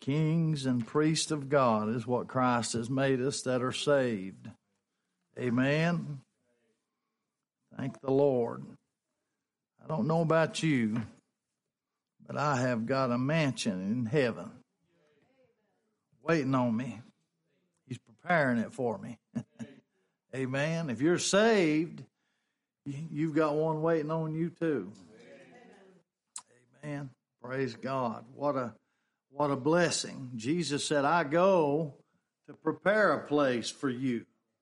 Kings and priests of God is what Christ has made us that are saved. Amen. Thank the Lord. I don't know about you, but I have got a mansion in heaven waiting on me. He's preparing it for me. Amen. If you're saved, you've got one waiting on you too. Amen. Praise God. What a blessing. Jesus said, I go to prepare a place for you.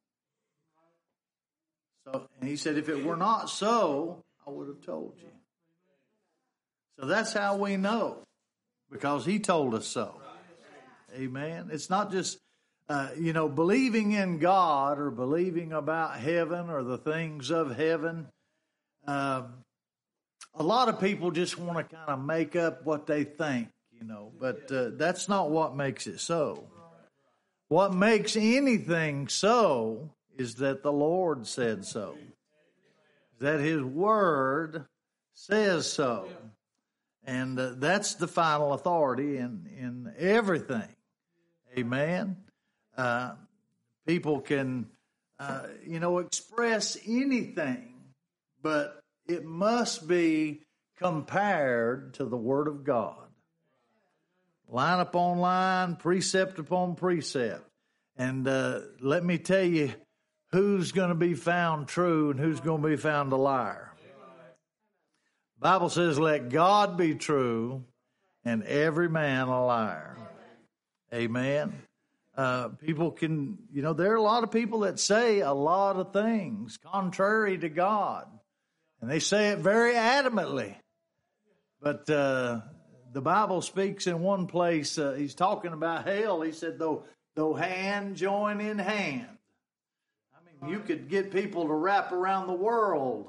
And he said, if it were not so, I would have told you. So that's how we know, because he told us so. Amen. It's not just, believing in God or believing about heaven or the things of heaven. A lot of people just want to kind of make up what they think, but that's not what makes it so. What makes anything so is that the Lord said so, that His Word says so. And that's the final authority in everything. Amen. People can, express anything, but it must be compared to the Word of God. Line upon line, precept upon precept. And let me tell you who's going to be found true and who's going to be found a liar. The Bible says, let God be true and every man a liar. Amen. People can, there are a lot of people that say a lot of things contrary to God. And they say it very adamantly. But the Bible speaks in one place, he's talking about hell. He said, though hand join in hand. I mean, you could get people to wrap around the world,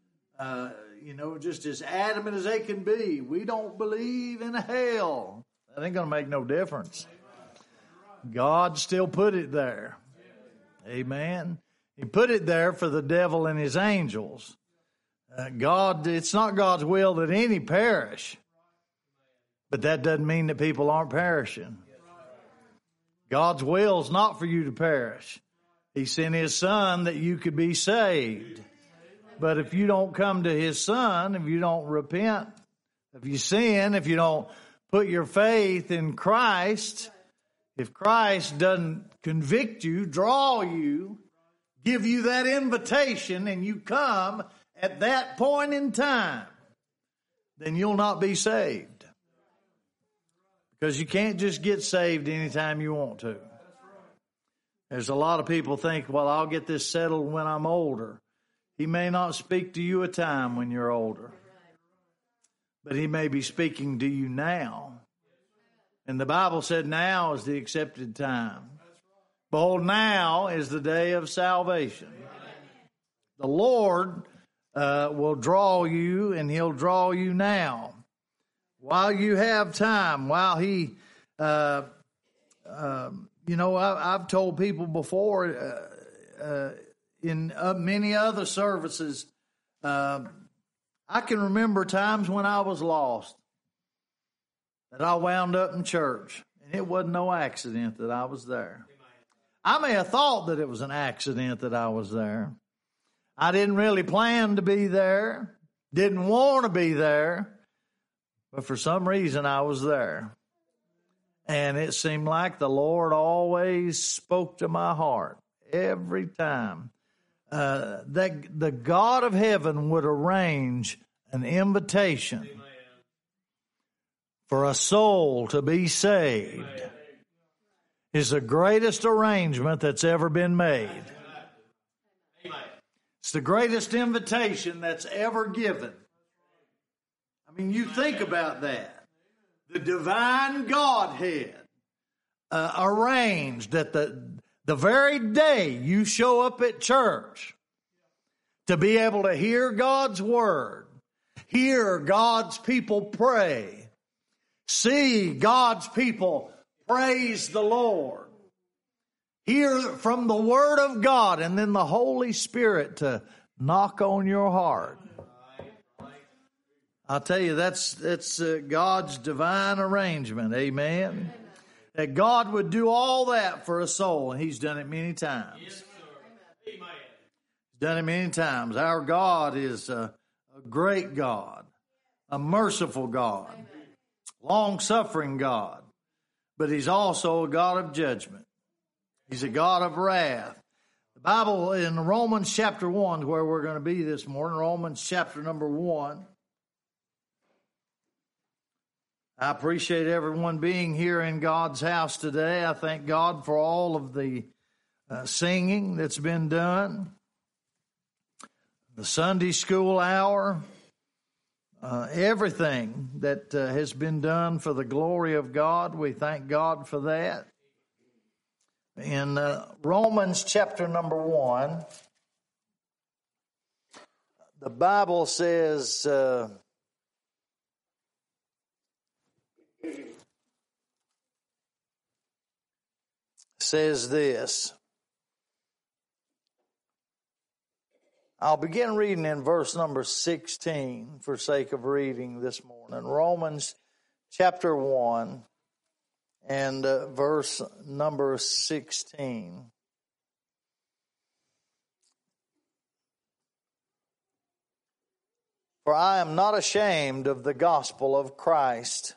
just as adamant as they can be. We don't believe in hell. That ain't going to make no difference. God still put it there. Amen. He put it there for the devil and his angels. It's not God's will that any perish. But that doesn't mean that people aren't perishing. God's will is not for you to perish. He sent His Son that you could be saved. But if you don't come to His Son, if you don't repent, if you sin, if you don't put your faith in Christ, if Christ doesn't convict you, draw you, give you that invitation, and you come at that point in time, then you'll not be saved. Because you can't just get saved anytime you want to. There's a lot of people think, well, I'll get this settled when I'm older. He may not speak to you a time when you're older. But He may be speaking to you now. And the Bible said now is the accepted time. Behold, now is the day of salvation. The Lord will draw you, and He'll draw you now. While you have time, while He, I've told people before in many other services, I can remember times when I was lost, that I wound up in church, and it wasn't no accident that I was there. I may have thought that it was an accident that I was there. I didn't really plan to be there, didn't want to be there, but for some reason I was there. And it seemed like the Lord always spoke to my heart every time. That the God of heaven would arrange an invitation for a soul to be saved is the greatest arrangement that's ever been made. It's the greatest invitation that's ever given. I mean, you think about that. The divine Godhead arranged that the very day you show up at church to be able to hear God's Word, hear God's people pray, see God's people praise the Lord, hear from the Word of God, and then the Holy Spirit to knock on your heart. I'll tell you, that's God's divine arrangement. Amen. that God would do all that for a soul, and He's done it many times. Yes, sir. Amen. He's done it many times. Our God is a great God, a merciful God, long-suffering God, but He's also a God of judgment. He's a God of wrath. The Bible in Romans chapter 1, where we're going to be this morning, Romans chapter number 1. I appreciate everyone being here in God's house today. I thank God for all of the singing that's been done, the Sunday school hour, everything that has been done for the glory of God. We thank God for that. In Romans chapter number 1, the Bible says, this. I'll begin reading in verse number 16 for sake of reading this morning. Romans chapter 1 and verse number 16. For I am not ashamed of the gospel of Christ,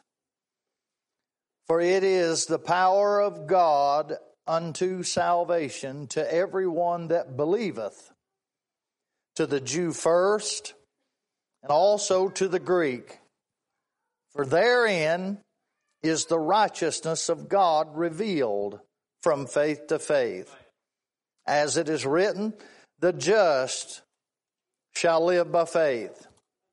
for it is the power of God unto salvation to everyone that believeth, to the Jew first, and also to the Greek. For therein is the righteousness of God revealed from faith to faith. As it is written, the just shall live by faith.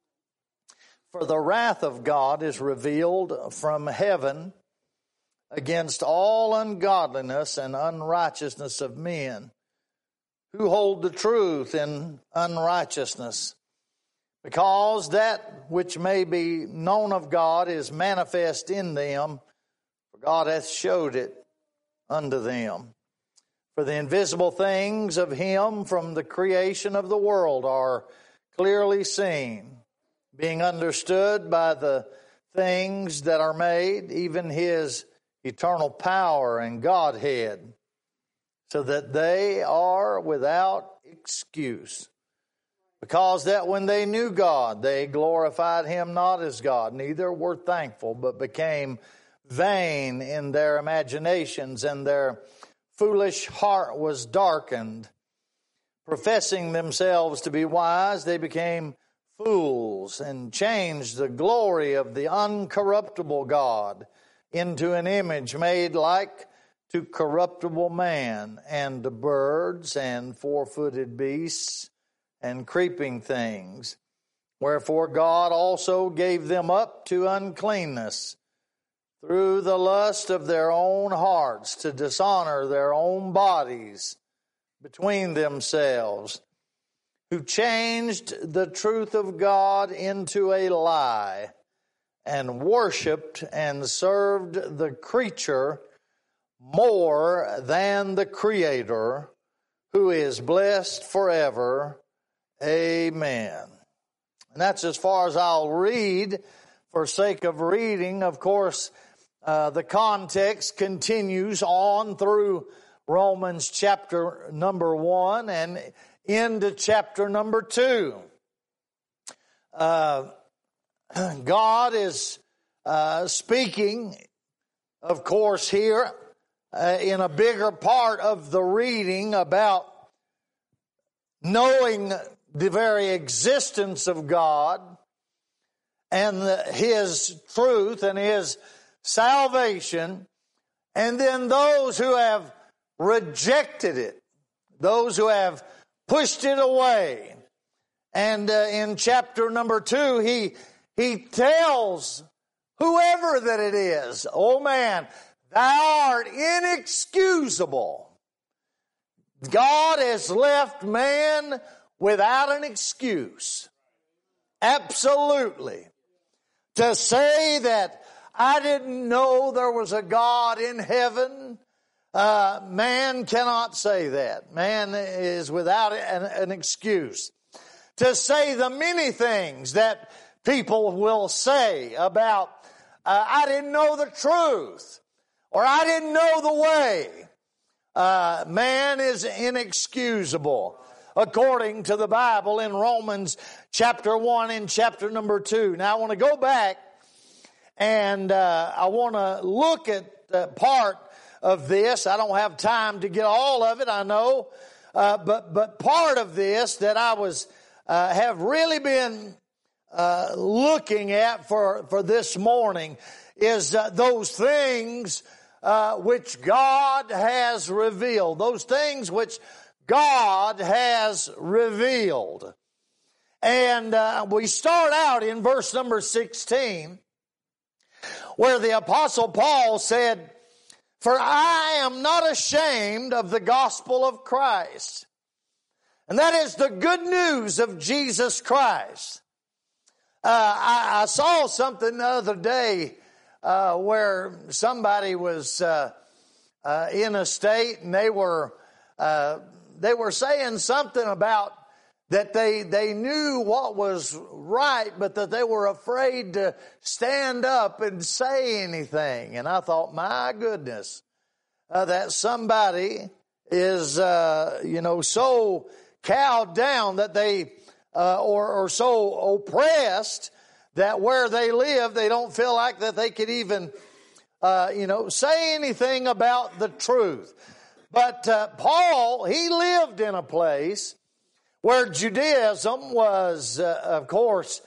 For the wrath of God is revealed from heaven against all ungodliness and unrighteousness of men, who hold the truth in unrighteousness, because that which may be known of God is manifest in them, for God hath showed it unto them. For the invisible things of Him from the creation of the world are clearly seen, being understood by the things that are made, even His eternal power and Godhead, so that they are without excuse. Because that when they knew God, they glorified Him not as God, neither were thankful, but became vain in their imaginations, and their foolish heart was darkened. Professing themselves to be wise, they became fools, and changed the glory of the uncorruptible God into an image made like to corruptible man, and to birds, and four-footed beasts, and creeping things. Wherefore God also gave them up to uncleanness through the lust of their own hearts, to dishonor their own bodies between themselves, who changed the truth of God into a lie, and worshipped and served the creature more than the Creator, who is blessed forever. Amen. And that's as far as I'll read for sake of reading. Of course, the context continues on through Romans chapter number 1 and into chapter number 2. God is speaking, of course, here in a bigger part of the reading about knowing the very existence of God and His truth and His salvation, and then those who have rejected it, those who have pushed it away. And in chapter number 2, he tells whoever that it is, oh man, thou art inexcusable. God has left man without an excuse. Absolutely. To say that I didn't know there was a God in heaven, man cannot say that. Man is without an excuse. To say the many things that people will say about, I didn't know the truth. or I didn't know the way. Man is inexcusable, according to the Bible in Romans chapter 1 and chapter number 2. Now I want to go back and I want to look at part of this. I don't have time to get all of it, I know. But part of this that I have really been looking at for this morning is those things which God has revealed. Those things which God has revealed. And we start out in verse number 16, where the Apostle Paul said, "For I am not ashamed of the gospel of Christ." And that is the good news of Jesus Christ. I saw something the other day where somebody was in a state, and they were saying something about that they knew what was right, but that they were afraid to stand up and say anything. And I thought, my goodness, that somebody is, so cowed down that they, or so oppressed that where they live, they don't feel like that they could even, say anything about the truth. But Paul, he lived in a place where Judaism was, of course,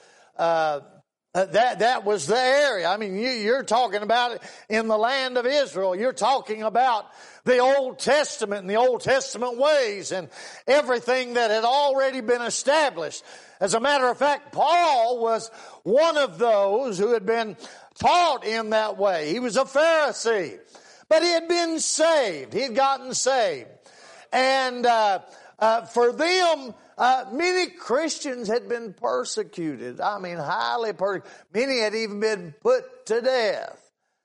that was the area. I mean, you're talking about it in the land of Israel. You're talking about the Old Testament and the Old Testament ways and everything that had already been established. As a matter of fact, Paul was one of those who had been taught in that way. He was a Pharisee, but he had been saved. He had gotten saved. And for them, many Christians had been persecuted. I mean, highly persecuted. Many had even been put to death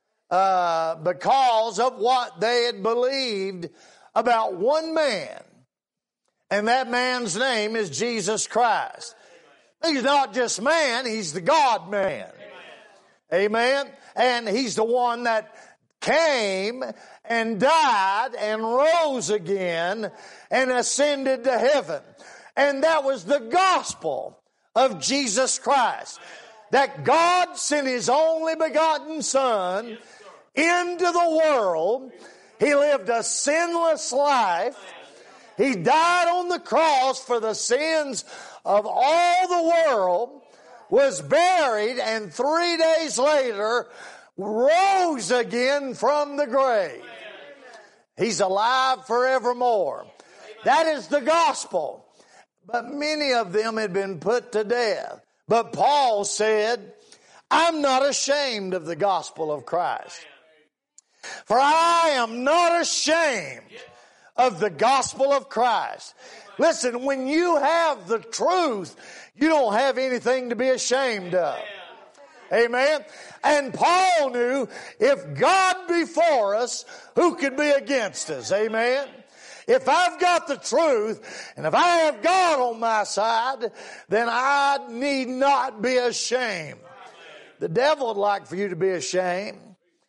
because of what they had believed about one man. And that man's name is Jesus Christ. He's not just man, he's the God man. Amen. And he's the one that came and died and rose again and ascended to heaven. And that was the gospel of Jesus Christ. That God sent His only begotten Son into the world. He lived a sinless life. He died on the cross for the sins of all the world, was buried, and 3 days later rose again from the grave. He's alive forevermore. That is the gospel. But many of them had been put to death. But Paul said, I'm not ashamed of the gospel of Christ. For I am not ashamed of the gospel of Christ. Listen, when you have the truth, you don't have anything to be ashamed of. Amen. And Paul knew, if God be for us, who could be against us? Amen. If I've got the truth, and if I have God on my side, then I need not be ashamed. The devil would like for you to be ashamed.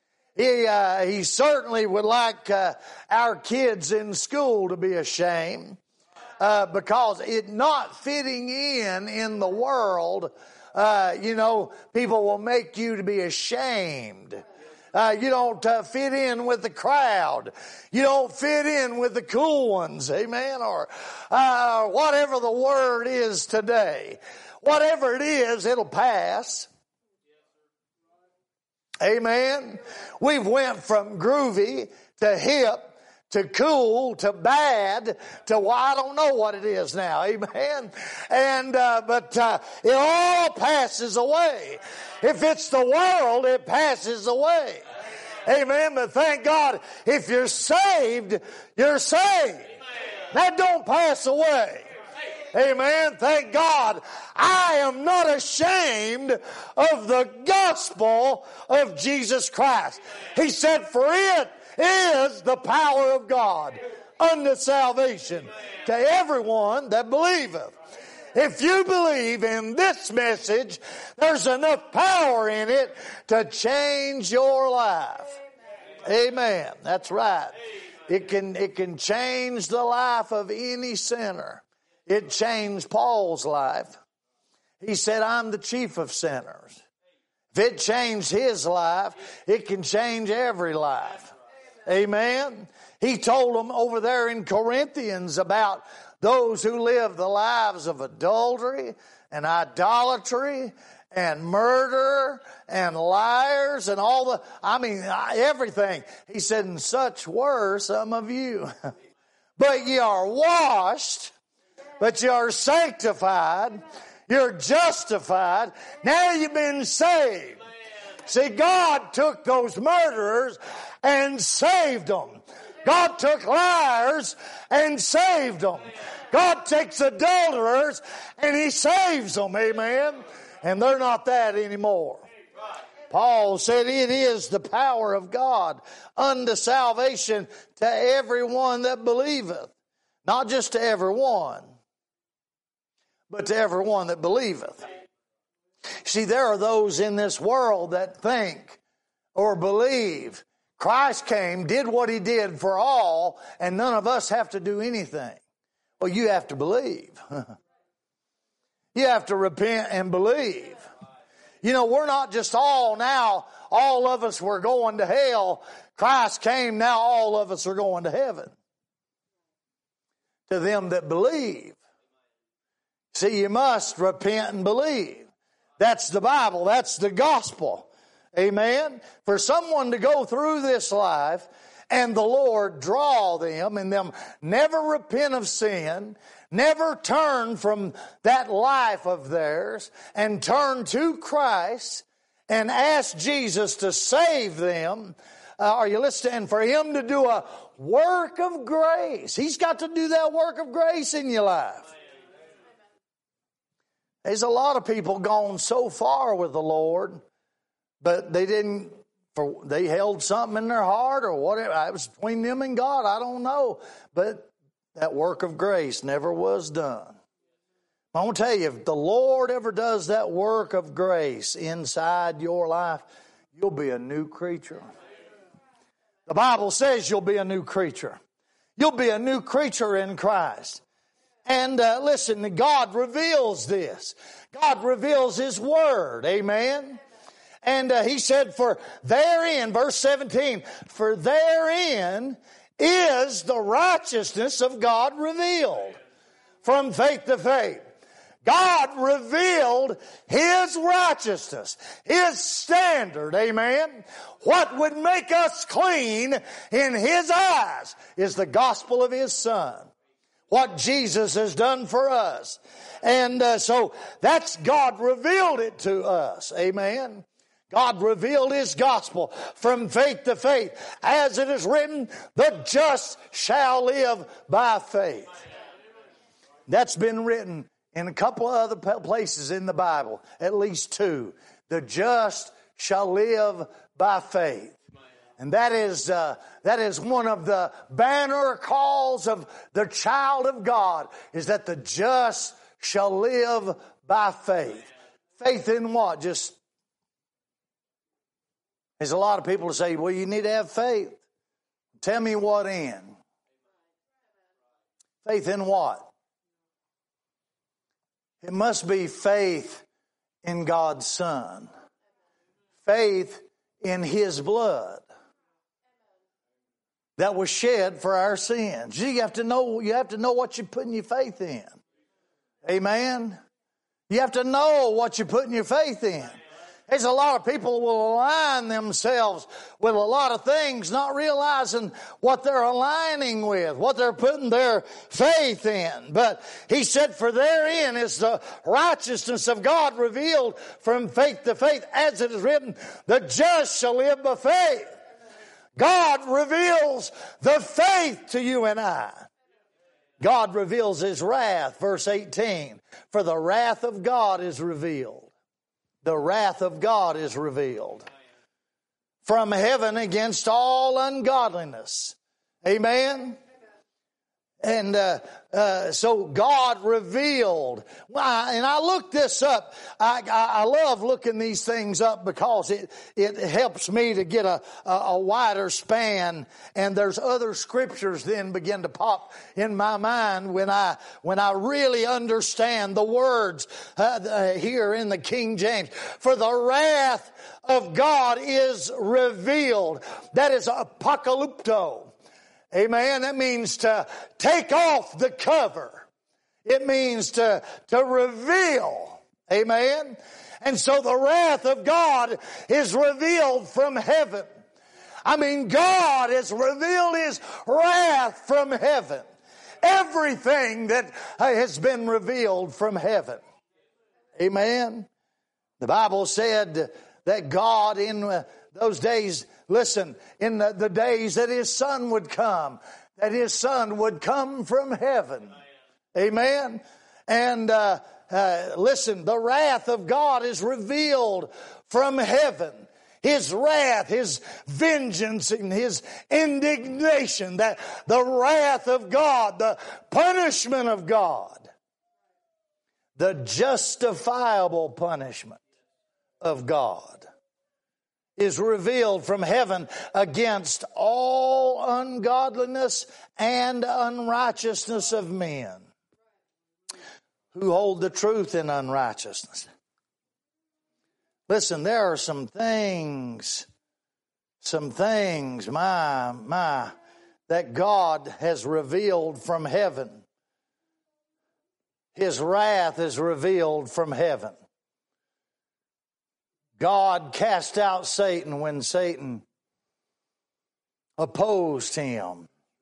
He certainly would like our kids in school to be ashamed because it not fitting in the world. People will make you to be ashamed. You don't fit in with the crowd. You don't fit in with the cool ones. Amen. Or whatever the word is today. Whatever it is, it'll pass. Amen. We've went from groovy to hip to cool to bad to, well, I don't know what it is now. Amen. And, but it all passes away. If it's the world, it passes away. Amen. But thank God, if you're saved, you're saved. That don't pass away. Amen. Thank God. I am not ashamed of the gospel of Jesus Christ. He said, for it is the power of God unto salvation to everyone that believeth. If you believe in this message, there's enough power in it to change your life. Amen. That's right. It can change the life of any sinner. It changed Paul's life. He said, I'm the chief of sinners. If it changed his life, it can change every life. Amen. He told them over there in Corinthians about those who live the lives of adultery and idolatry and murder and liars and everything. He said, and such were some of you. But ye are washed, but you are sanctified, you're justified, now you've been saved. See, God took those murderers and saved them. God took liars and saved them. God takes adulterers and He saves them. Amen. And they're not that anymore. Paul said it is the power of God unto salvation to everyone that believeth. Not just to everyone, but to everyone that believeth. See, there are those in this world that think or believe Christ came, did what He did for all, and none of us have to do anything. Well, you have to believe. You have to repent and believe. You know, we're not just all of us were going to hell. Christ came, now all of us are going to heaven. To them that believe. See, you must repent and believe. That's the Bible. That's the gospel. Amen. For someone to go through this life and the Lord draw them and them never repent of sin, never turn from that life of theirs and turn to Christ and ask Jesus to save them. Are you listening? And for Him to do a work of grace. He's got to do that work of grace in your life. There's a lot of people gone so far with the Lord, but they held something in their heart or whatever. It was between them and God. I don't know. But that work of grace never was done. I want to tell you, if the Lord ever does that work of grace inside your life, you'll be a new creature. The Bible says you'll be a new creature. You'll be a new creature in Christ. And listen, God reveals this. God reveals His Word. Amen. And He said, for therein, verse 17, for therein is the righteousness of God revealed from faith to faith. God revealed His righteousness, His standard, amen. What would make us clean in His eyes is the gospel of His Son. What Jesus has done for us. And so that's God revealed it to us, amen. God revealed His gospel from faith to faith. As it is written, the just shall live by faith. That's been written in a couple of other places in the Bible, at least two. The just shall live by faith. And that is one of the banner calls of the child of God, is that the just shall live by faith. Faith in what? There's a lot of people who say, well, you need to have faith. Tell me what in. Faith in what? It must be faith in God's Son. Faith in His blood that was shed for our sins. You have to know what you're putting your faith in. Amen. You have to know what you're putting your faith in. There's a lot of people who will align themselves with a lot of things, not realizing what they're aligning with, what they're putting their faith in. But He said, for therein is the righteousness of God revealed from faith to faith, as it is written, the just shall live by faith. God reveals the faith to you and I. God reveals His wrath, verse 18. For the wrath of God is revealed. The wrath of God is revealed from heaven against all ungodliness. Amen? And so God revealed. And I looked this up. I love looking these things up because it helps me to get a wider span. And there's other scriptures then begin to pop in my mind when I really understand the words here in the King James. For the wrath of God is revealed. That is apocalypto. Amen. That means to take off the cover. It means to reveal. Amen. And so the wrath of God is revealed from heaven. I mean, God has revealed His wrath from heaven. Everything that has been revealed from heaven. Amen. The Bible said that God in those days, listen, in the days that His Son would come, that His Son would come from heaven. Amen. And listen, the wrath of God is revealed from heaven. His wrath, His vengeance, and His indignation, that the wrath of God, the punishment of God, the justifiable punishment of God is revealed from heaven against all ungodliness and unrighteousness of men who hold the truth in unrighteousness. Listen, there are some things, that God has revealed from heaven. His wrath is revealed from heaven. God cast out Satan when Satan opposed Him.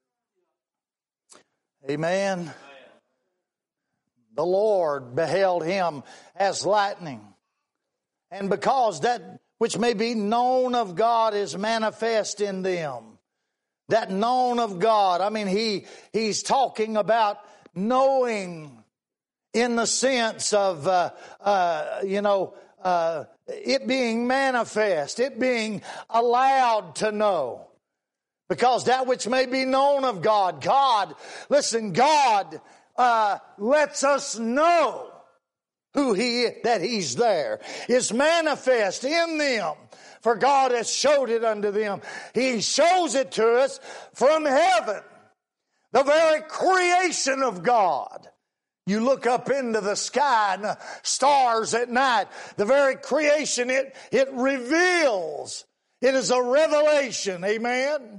Amen. The Lord beheld him as lightning. And because that which may be known of God is manifest in them. That known of God, I mean, he's talking about knowing in the sense of, it being manifest, it being allowed to know. Because that which may be known of God, God lets us know that He's there, is manifest in them. For God has showed it unto them. He shows it to us from heaven. The very creation of God. You look up into the sky and the stars at night. The very creation, it reveals. It is a revelation. Amen?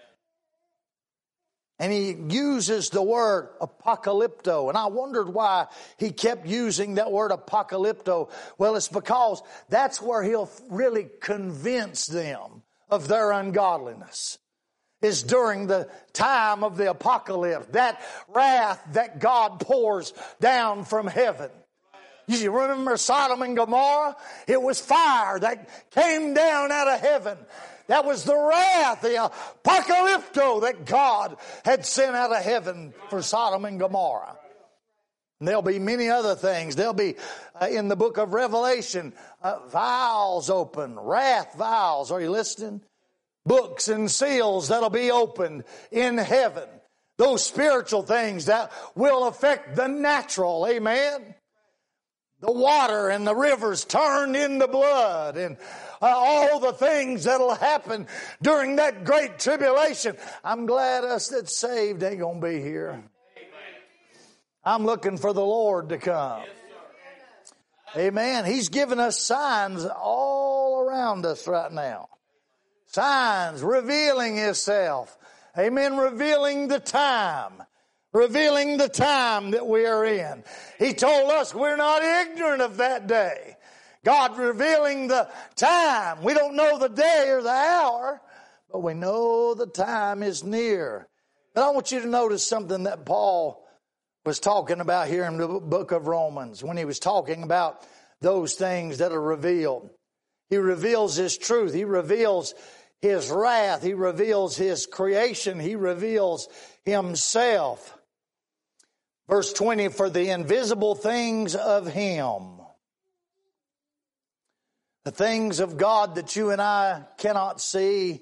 And he uses the word apocalypto. And I wondered why he kept using that word apocalypto. Well, it's because that's where he'll really convince them of their ungodliness. Is during the time of the apocalypse. That wrath that God pours down from heaven. You remember Sodom and Gomorrah? It was fire that came down out of heaven. That was the wrath, the apocalypto that God had sent out of heaven for Sodom and Gomorrah. And there'll be many other things. There'll be, in the book of Revelation, vials open, wrath vials. Are you listening? Books and seals that'll be opened in heaven. Those spiritual things that will affect the natural. Amen? The water and the rivers turned into blood, and all the things that'll happen during that great tribulation. I'm glad us that's saved ain't going to be here. I'm looking for the Lord to come. Amen. He's given us signs all around us right now. Signs revealing Himself. Amen. Revealing the time. Revealing the time that we are in. He told us we're not ignorant of that day. God revealing the time. We don't know the day or the hour, but we know the time is near. But I want you to notice something that Paul was talking about here in the book of Romans when he was talking about those things that are revealed. He reveals His truth. He reveals His wrath. He reveals His creation. He reveals Himself. Verse 20, for the invisible things of Him. The things of God that you and I cannot see,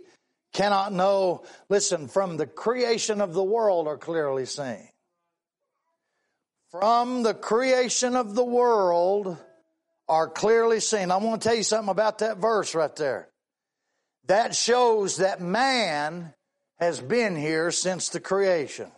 cannot know, listen, from the creation of the world are clearly seen. From the creation of the world are clearly seen. I want to tell you something about that verse right there. That shows that man has been here since the creation.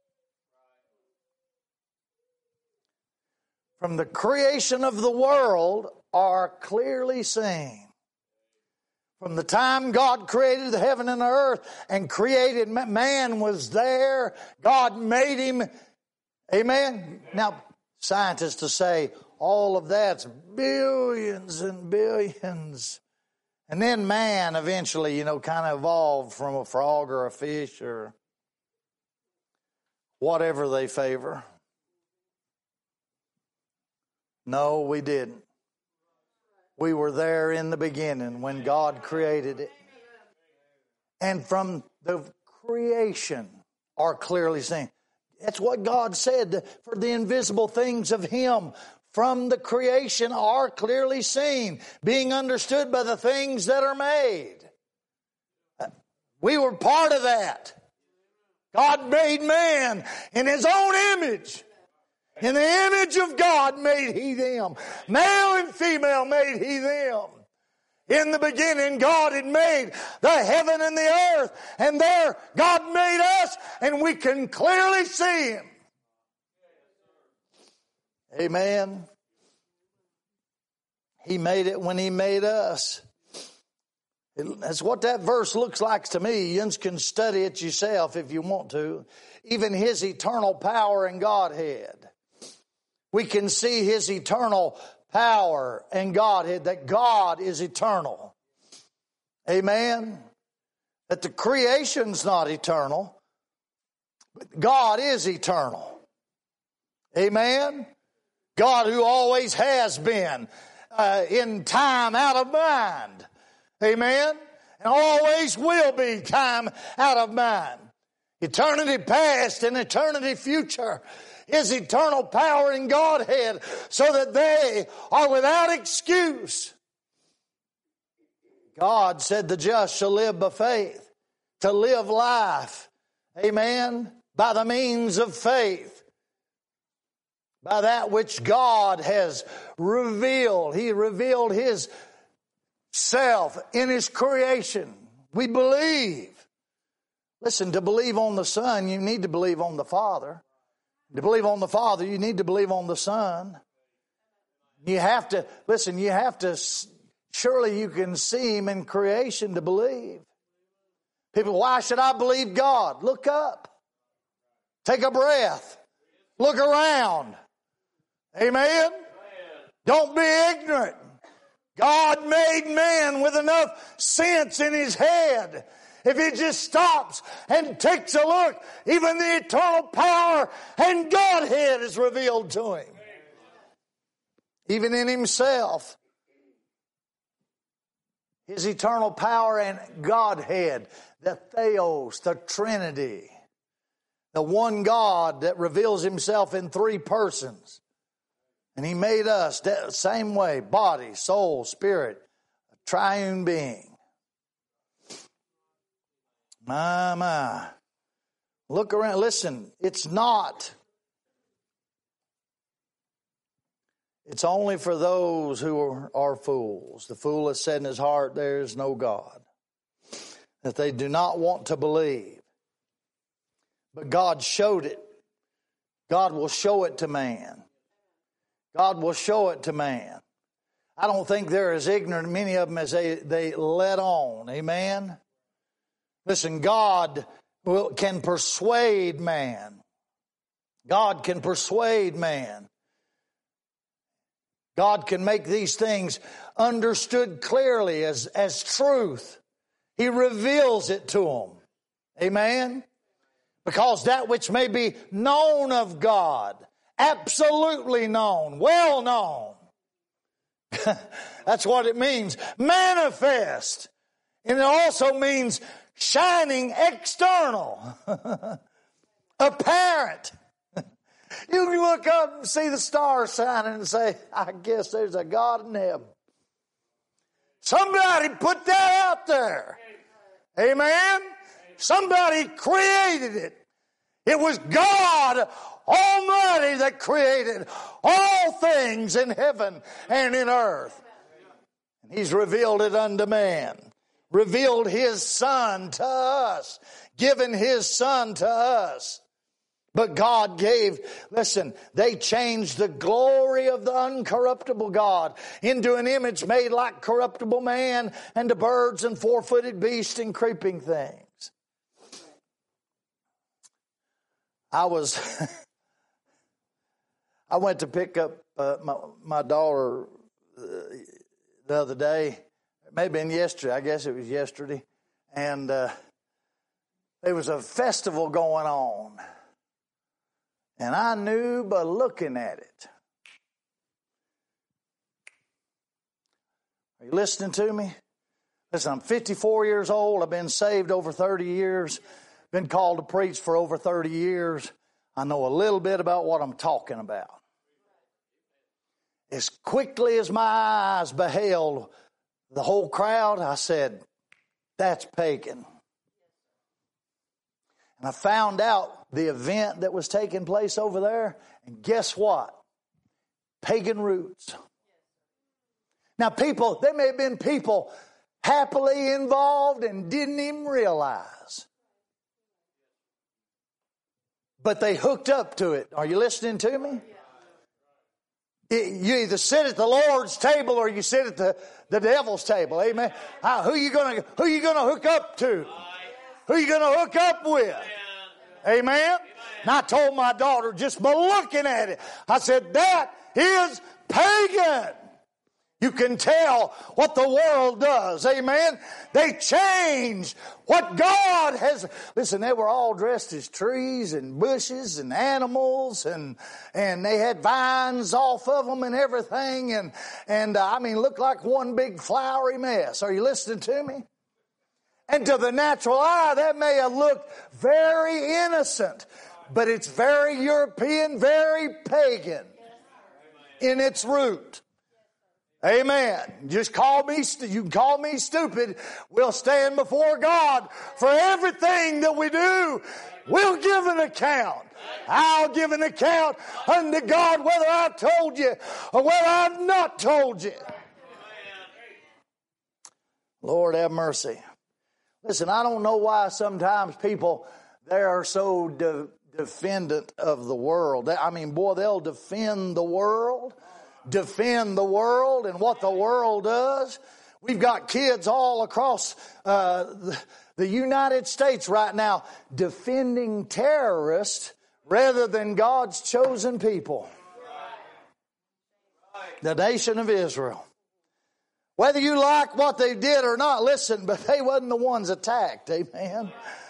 From the creation of the world are clearly seen. From the time God created the heaven and the earth and created man was there, God made him. Amen? Now, scientists to say all of that's billions and billions. And then man eventually, kind of evolved from a frog or a fish or whatever they favor. No, we didn't. We were there in the beginning when God created it. And from the creation are clearly seen. That's what God said, for the invisible things of Him from the creation are clearly seen, being understood by the things that are made. We were part of that. God made man in His own image. In the image of God made He them. Male and female made He them. In the beginning, God had made the heaven and the earth. And there, God made us, and we can clearly see Him. Amen. He made it when He made us. That's what that verse looks like to me. You can study it yourself if you want to. Even His eternal power and Godhead. We can see His eternal power and Godhead, that God is eternal. Amen? That the creation's not eternal, but God is eternal. Amen? God who always has been, in time out of mind. Amen? And always will be time out of mind. Eternity past and eternity future. His eternal power and Godhead, so that they are without excuse. God said the just shall live by faith. To live life, amen, by the means of faith. By that which God has revealed. He revealed His self in His creation. We believe. Listen, to believe on the Son, you need to believe on the Father. To believe on the Father, you need to believe on the Son. You have to, listen, surely you can see Him in creation to believe. People, why should I believe God? Look up. Take a breath. Look around. Amen? Don't be ignorant. God made man with enough sense in his head. If he just stops and takes a look, even the eternal power and Godhead is revealed to him. Even in himself. His eternal power and Godhead. The Theos, the Trinity. The one God that reveals himself in three persons. And He made us that same way. Body, soul, spirit. A triune being. My. Look around. Listen, it's only for those who are fools. The fool has said in his heart, there is no God. That they do not want to believe. But God showed it. God will show it to man. God will show it to man. I don't think they're as ignorant, many of them, as they let on. Amen? Listen, God can persuade man. God can persuade man. God can make these things understood clearly as truth. He reveals it to them. Amen? Because that which may be known of God, absolutely known, well known. That's what it means. Manifest. And it also means shining external. Apparent. You can look up and see the stars shining and say, I guess there's a God in heaven. Somebody put that out there. Amen? Somebody created it. It was God Almighty that created all things in heaven and in earth. And He's revealed it unto man. Revealed His Son to us. Given His Son to us. But God gave, listen, they changed the glory of the uncorruptible God into an image made like corruptible man and to birds and four-footed beasts and creeping things. I went to pick up my daughter the other day. It may have been yesterday. I guess it was yesterday. And there was a festival going on. And I knew by looking at it. Are you listening to me? Listen, I'm 54 years old. I've been saved over 30 years. Been called to preach for over 30 years. I know a little bit about what I'm talking about. As quickly as my eyes beheld the whole crowd, I said, that's pagan. And I found out the event that was taking place over there, and guess what? Pagan roots. Now people, there may have been people happily involved and didn't even realize. But they hooked up to it. Are you listening to me? You either sit at the Lord's table or you sit at the devil's table. Amen. Who you gonna hook up to? Who you gonna hook up with? Amen. And I told my daughter just by looking at it, I said, that is pagan. You can tell what the world does. Amen. They change what God has. Listen, they were all dressed as trees and bushes and animals and they had vines off of them and everything. And I mean, looked like one big flowery mess. Are you listening to me? And to the natural eye, that may have looked very innocent, but it's very European, very pagan in its root. Amen. Just call me, you can call me stupid. We'll stand before God for everything that we do. We'll give an account. I'll give an account unto God whether I told you or whether I've not told you. Lord have mercy. Listen, I don't know why sometimes people, they are so defendant of the world. I mean, boy, they'll defend the world and what the world does. We've got kids all across the United States right now defending terrorists rather than God's chosen people. The nation of Israel. Whether you like what they did or not, listen, but they wasn't the ones attacked. Amen.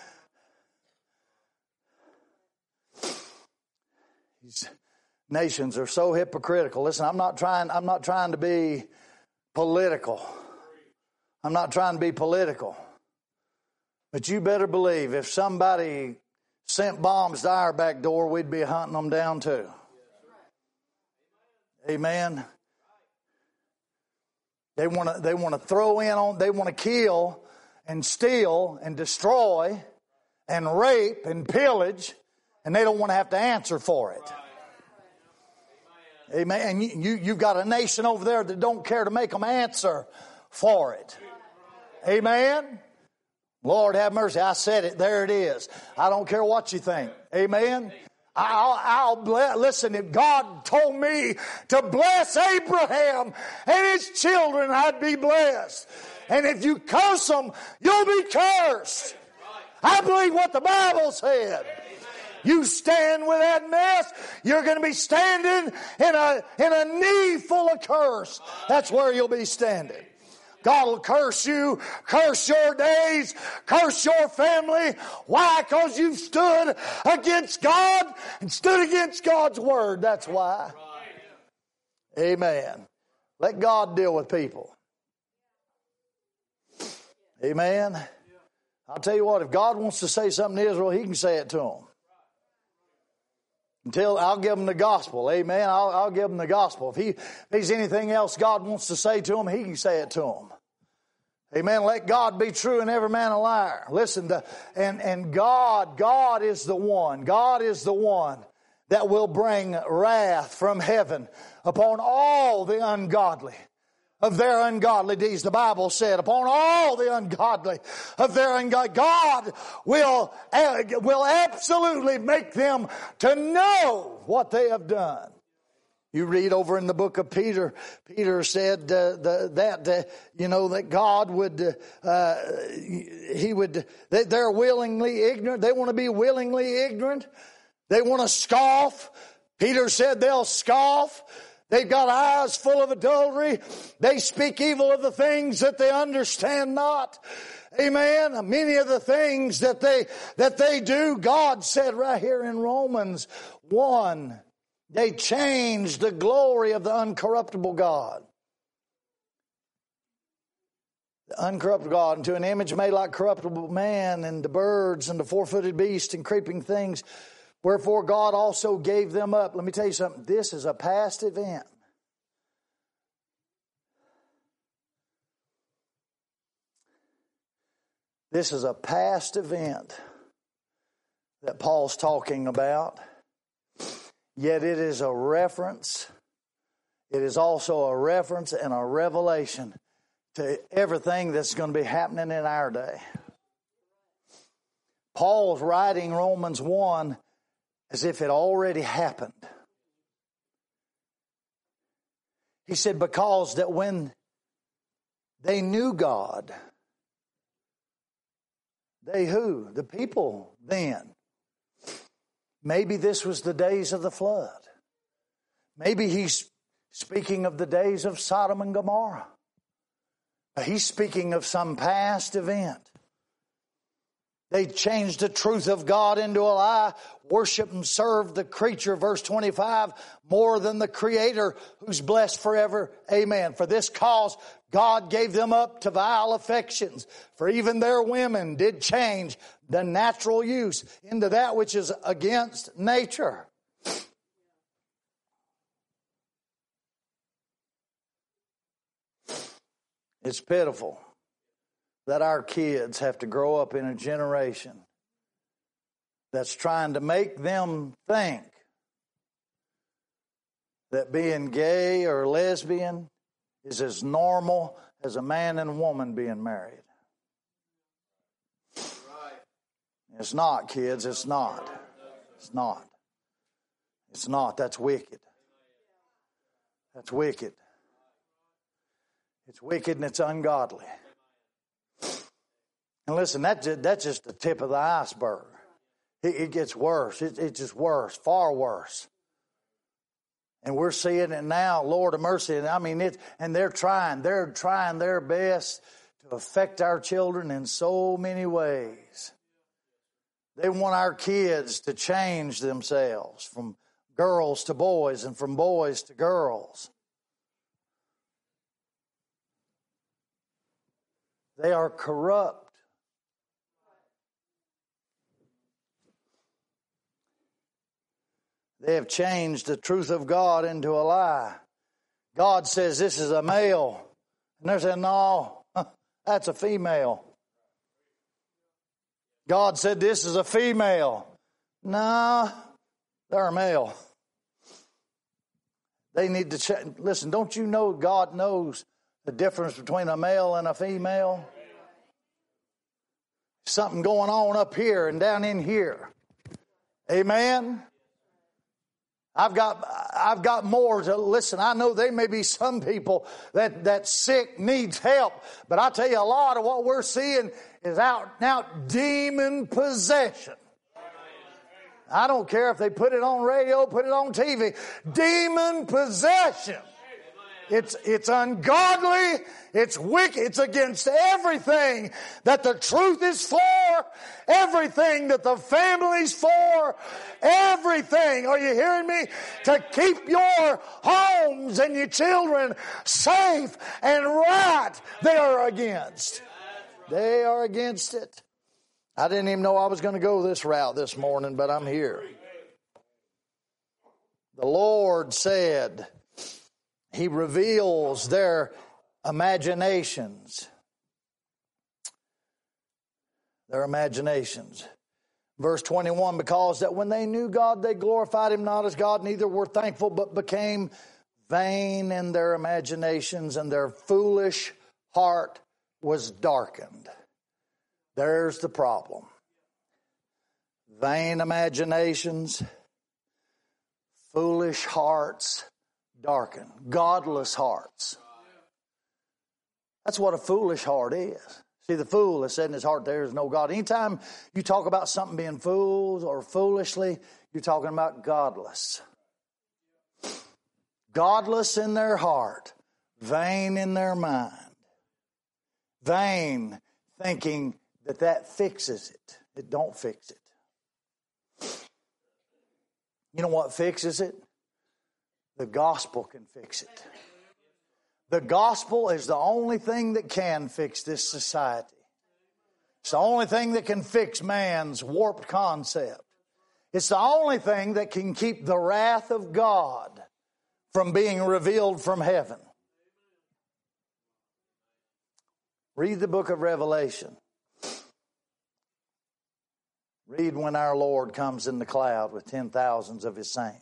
These nations are so hypocritical. Listen, I'm not trying to be political. I'm not trying to be political. But you better believe if somebody sent bombs to our back door, we'd be hunting them down too. Amen. They want to throw in on, they want to kill and steal and destroy and rape and pillage, and they don't want to have to answer for it. Amen. And you've got a nation over there that don't care to make them answer for it. Amen. Lord have mercy. I said it. There it is. I don't care what you think. Amen. I'll bless. Listen, if God told me to bless Abraham and his children, I'd be blessed. And if you curse them, you'll be cursed. I believe what the Bible said. You stand with that mess, you're going to be standing in a knee full of curse. That's where you'll be standing. God will curse you, curse your days, curse your family. Why? Because you've stood against God and stood against God's word. That's why. Amen. Let God deal with people. Amen. I'll tell you what, if God wants to say something to Israel, He can say it to them. Until I'll give them the gospel. Amen. I'll give them the gospel. If there's anything else God wants to say to them, He can say it to them. Amen. Let God be true and every man a liar. Listen, and God is the one. God is the one that will bring wrath from heaven upon all the ungodly of their ungodly deeds. The Bible said, upon all the ungodly of their ungodly. God will absolutely make them to know what they have done. You read over in the book of Peter, Peter said that God would, they're willingly ignorant. They want to be willingly ignorant. They want to scoff. Peter said they'll scoff. They've got eyes full of adultery. They speak evil of the things that they understand not. Amen. Many of the things that they do, God said right here in Romans 1, they changed the glory of the uncorruptible God. The uncorruptible God into an image made like corruptible man, and the birds and the four-footed beast and creeping things. Wherefore God also gave them up. Let me tell you something. This is a past event. This is a past event that Paul's talking about. Yet it is a reference. It is also a reference and a revelation to everything that's going to be happening in our day. Paul's writing Romans 1 as if it already happened. He said, because that when they knew God, they who? The people then. Maybe this was the days of the flood. Maybe he's speaking of the days of Sodom and Gomorrah. He's speaking of some past event. They changed the truth of God into a lie, worship and serve the creature, verse 25, more than the Creator who's blessed forever. Amen. For this cause, God gave them up to vile affections. For even their women did change the natural use into that which is against nature. It's pitiful that our kids have to grow up in a generation that's trying to make them think that being gay or lesbian is as normal as a man and woman being married. It's not, kids. It's not. It's not. It's not. That's wicked. That's wicked. It's wicked and it's ungodly. And listen, that's just the tip of the iceberg. It gets worse. It's just worse, far worse. And we're seeing it now, Lord of mercy. And I mean, they're trying their best to affect our children in so many ways. They want our kids to change themselves from girls to boys and from boys to girls. They are corrupt. They have changed the truth of God into a lie. God says this is a male. And they're saying, no, that's a female. God said this is a female. No, they're a male. They need to check. Listen, don't you know God knows the difference between a male and a female? Something going on up here and down in here. Amen? I've got more to listen. I know there may be some people that sick needs help, but I tell you, a lot of what we're seeing is out demon possession. I don't care if they put it on radio, put it on TV. Demon possession. It's ungodly. It's wicked. It's against everything that the truth is for, everything that the family's for, everything. Are you hearing me? To keep your homes and your children safe and right, they are against. They are against it. I didn't even know I was going to go this route this morning, but I'm here. The Lord said, He reveals their imaginations. their imaginations. Verse 21, because that when they knew God, they glorified him not as God, neither were thankful, but became vain in their imaginations, and their foolish heart was darkened. There's the problem. Vain imaginations, foolish hearts darkened, godless hearts. That's what a foolish heart is. See, the fool has said in his heart, there is no God. Anytime you talk about something being fools or foolishly, you're talking about godless. Godless in their heart, vain in their mind. Vain, thinking that fixes it. It don't fix it. You know what fixes it? The gospel can fix it. The gospel is the only thing that can fix this society. It's the only thing that can fix man's warped concept. It's the only thing that can keep the wrath of God from being revealed from heaven. Read the book of Revelation. Read when our Lord comes in the cloud with 10,000s of his saints.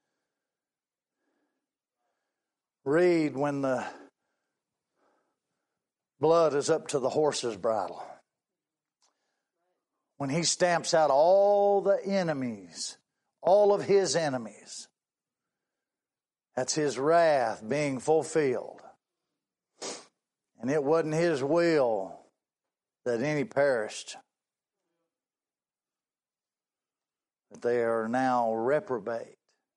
Read when the blood is up to the horse's bridle. When he stamps out all the enemies, all of his enemies. That's his wrath being fulfilled. And it wasn't his will that any perished. But they are now reprobate.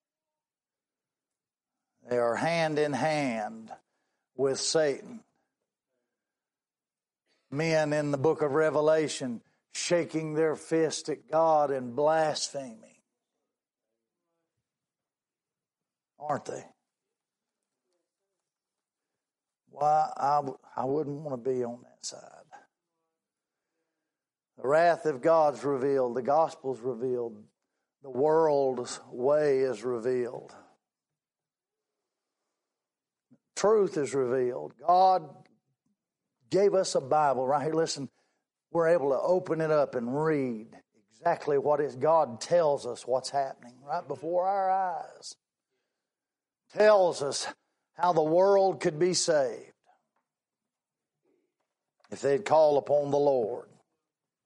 They are hand in hand with Satan. Men in the book of Revelation shaking their fist at God and blaspheming. Aren't they? Why, I wouldn't want to be on that side. The wrath of God's revealed. The gospel's revealed. The world's way is revealed. Truth is revealed. God gave us a Bible right here. Listen, we're able to open it up and read exactly what is. God tells us what's happening right before our eyes. Tells us how the world could be saved if they'd call upon the Lord.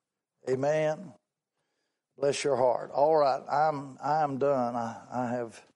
Amen. Bless your heart. All right, I'm done. I have